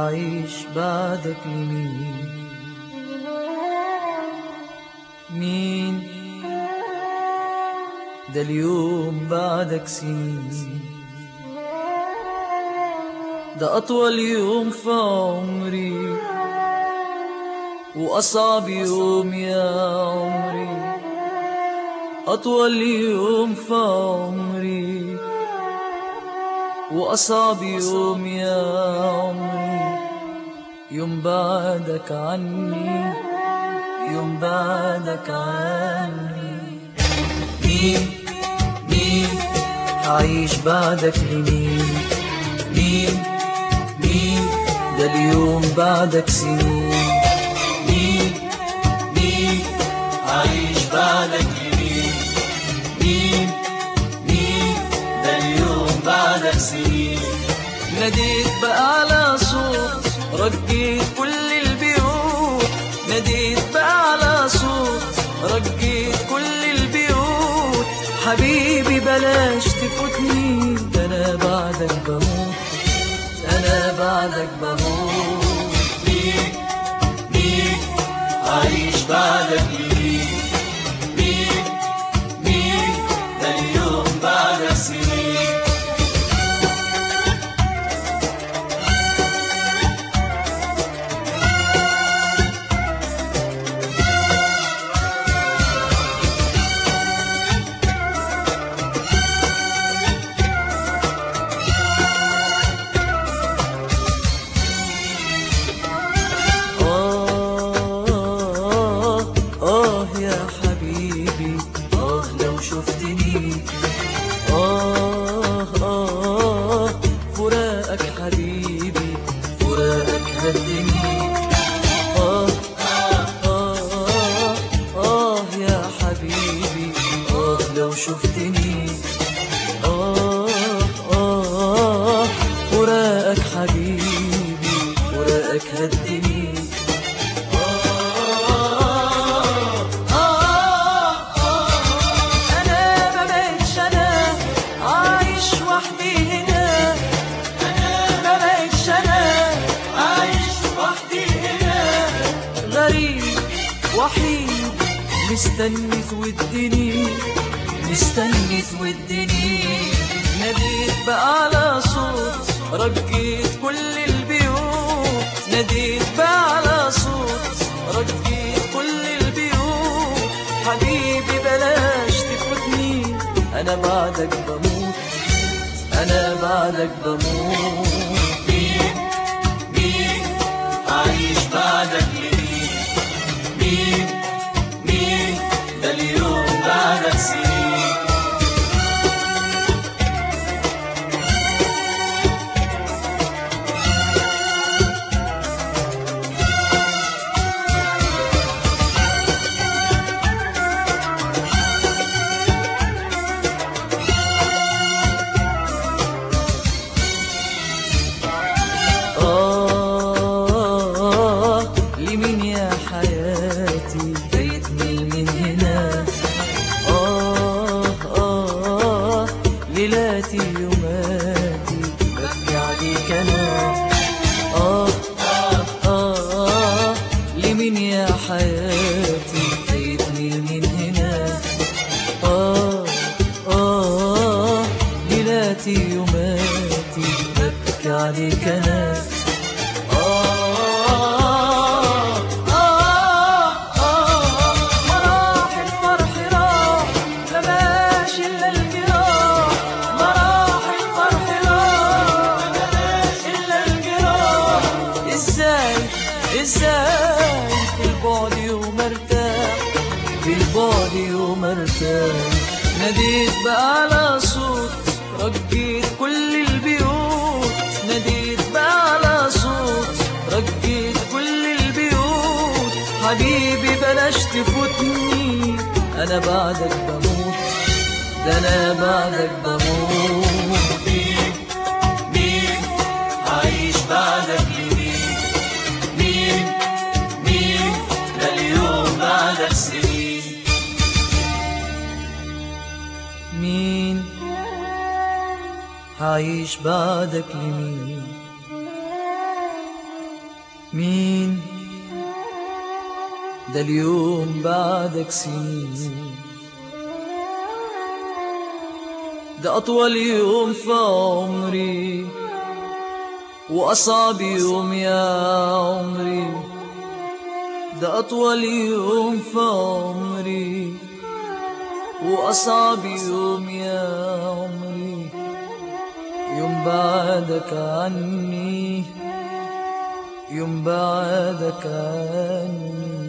هعيش بعدك لمين؟ مين ده اليوم بعدك سنين؟ ده أطول يوم في عمري وأصعب يوم يا عمري، أطول يوم في عمري وأصعب يوم يا عمري، يوم بعدك عني، يوم بعدك عني. مين هعيش بعدك لمين؟ مين ده اليوم بعدك سنين؟ مين هعيش بعدك لمين؟ مين ده اليوم بعدك سنين؟ ناديت بأعلى صوت، رجيت كل البيوت، ناديت بأعلى صوت، رجيت كل البيوت. حبيبي بلاش تفوتني، ده أنا بعدك بموت، أنا بعدك بموت. مين هعيش بعدك لمين؟ مين ده اليوم بعدك سنين؟ يا حبيبي لو شفتني، فراقك حبيبي، فراقك هدني. يا حبيبي لو شفتني، فراقك حبيبي، فراقك هدني. وحيد مستني تودني، مستني تودني. ناديت بأعلى صوت، رجيت كل البيوت، ناديت بأعلى صوت، رجيت كل البيوت. حبيبي بلاش تفوتني، أنا بعدك بموت، أنا بعدك بموت. مين هعيش بعدك لمين؟ مين ده اليوم بعدك سنين؟ لمين يا حياتي بيتني من هنا؟ ليلاتي يوماتي ببكي عليك أنا. لمين يا حياتي بيتني من هنا؟ ليلاتي يوماتي ببكي عليك أنا. ازاي في البعد يوم ارتاح، في البعد يوم ارتاح. ناديت بأعلى صوت، رجيت كل البيوت، ناديت بأعلى صوت، رجيت كل البيوت. حبيبي بلاش تفوتني، أنا بعدك بموت، ده أنا بعدك بموت. مين هعيش بعدك لمين؟ مين ده اليوم بعدك سنين؟ مين هعيش بعدك لمين؟ مين ده اليوم بعدك سنين، ده أطول يوم في عمري وأصعب يوم يا عمري، ده أطول يوم في عمري وأصعب يوم يا عمري، يوم بعدك عني، يوم بعدك عني.